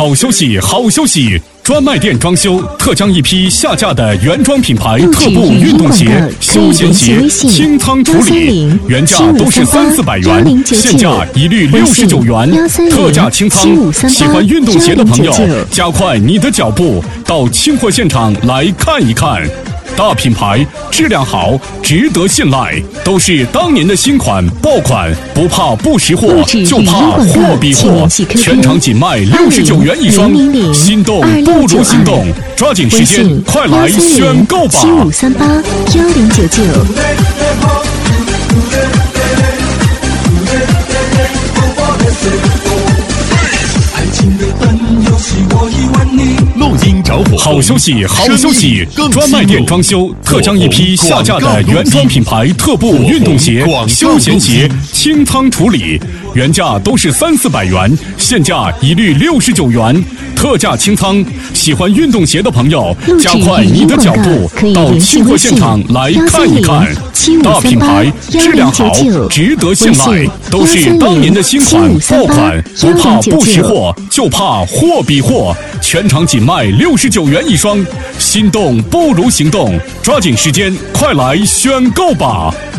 好消息，好消息！专卖店装修特将一批下架的原装品牌特步运动鞋、休闲鞋清仓处理，原价都是300-400元，现价一律69元，特价清仓。喜欢运动鞋的朋友，加快你的脚步，到清货现场来看一看。大品牌，质量好，值得信赖，都是当年的新款爆款，不怕不识货，就怕货比货。全场仅卖69元一双，心动不如行动，抓紧时间，快来选购吧！7538-1099。 录音着火， 好消息，好消息！专卖店装修特将一批下架的原装品牌特步运动鞋、休闲鞋清仓处理，原价都是300-400元，现价一律69元，特价清仓。喜欢运动鞋的朋友，加快你的脚步，到清货现场来看一看。大品牌，质量好，值得信赖，都是当年的新款爆款，不怕不识货，就怕货比货。全场仅卖69元一双，心动不如行动，抓紧时间，快来选购吧！